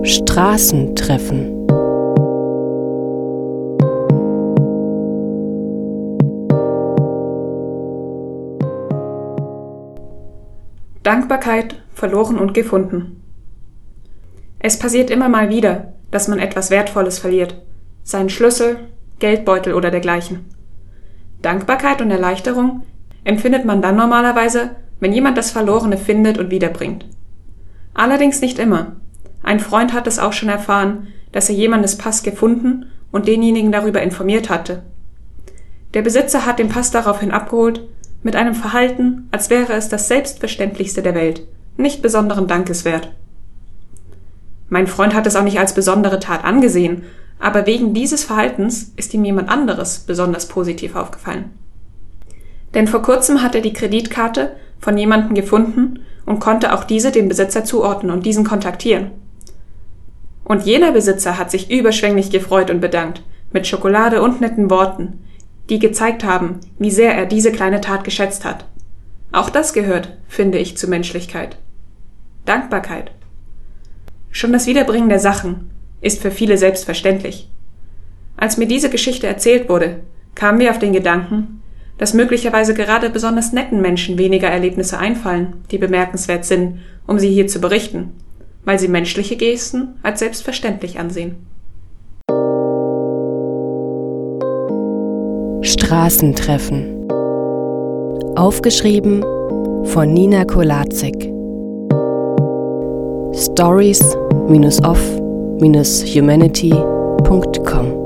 Straßentreffen. Dankbarkeit, verloren und gefunden. Es passiert immer mal wieder, dass man etwas Wertvolles verliert, seinen Schlüssel, Geldbeutel oder dergleichen. Dankbarkeit und Erleichterung empfindet man dann normalerweise, wenn jemand das Verlorene findet und wiederbringt. Allerdings nicht immer. Ein Freund hat es auch schon erfahren, dass er jemandes Pass gefunden und denjenigen darüber informiert hatte. Der Besitzer hat den Pass daraufhin abgeholt, mit einem Verhalten, als wäre es das Selbstverständlichste der Welt, nicht besonderen Dankes wert. Mein Freund hat es auch nicht als besondere Tat angesehen, aber wegen dieses Verhaltens ist ihm jemand anderes besonders positiv aufgefallen. Denn vor kurzem hat er die Kreditkarte von jemandem gefunden und konnte auch diese dem Besitzer zuordnen und diesen kontaktieren. Und jener Besitzer hat sich überschwänglich gefreut und bedankt, mit Schokolade und netten Worten, die gezeigt haben, wie sehr er diese kleine Tat geschätzt hat. Auch das gehört, finde ich, zu Menschlichkeit. Dankbarkeit. Schon das Wiederbringen der Sachen ist für viele selbstverständlich. Als mir diese Geschichte erzählt wurde, kamen wir auf den Gedanken, dass möglicherweise gerade besonders netten Menschen weniger Erlebnisse einfallen, die bemerkenswert sind, um sie hier zu berichten, weil sie menschliche Gesten als selbstverständlich ansehen. Straßentreffen. Aufgeschrieben von Nina Kolaczyk. Stories-of-humanity.com